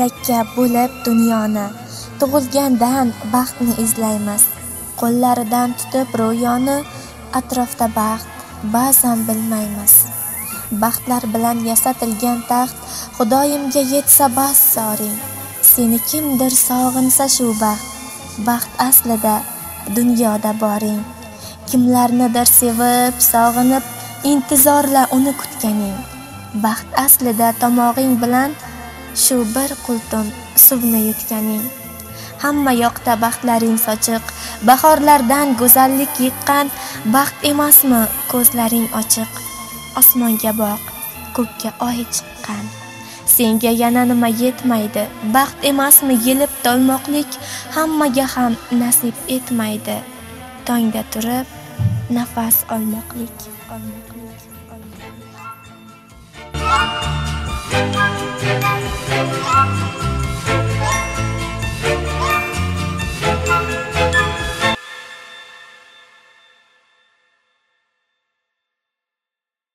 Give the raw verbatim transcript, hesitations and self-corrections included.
bo'lakka bo'lib dunyoni, tug'ilgandan baxtni izlaymiz. Qo'llaridan tutib ro'yoni, atrofda baxt ba'zan bilmaymiz. Baxtlar bilan yasatilgan taxt, Xudoyimga yetsa bas soring. Seni kimdir sog'insa shu baxt, baxt aslida dunyoda boring. Kimlarnidir sevib, sog'inib, intizorla uni kutganing. Baxt aslida tomog'ing bilan shu bir qultum suvni yutganing. Hamma yoqda baxtlaring sochiq, bahorlardan go'zallik yiqqan. Baxt emasmi ko'zlaring ochiq, osmonga boq, ko'kka oy chiqqan. Senga yana nima yetmaydi? Baxt emasmi yelib tolmoqlik? Hammaga ham nasib etmaydi tongda turib nafas olmoqlik, olmoqlik.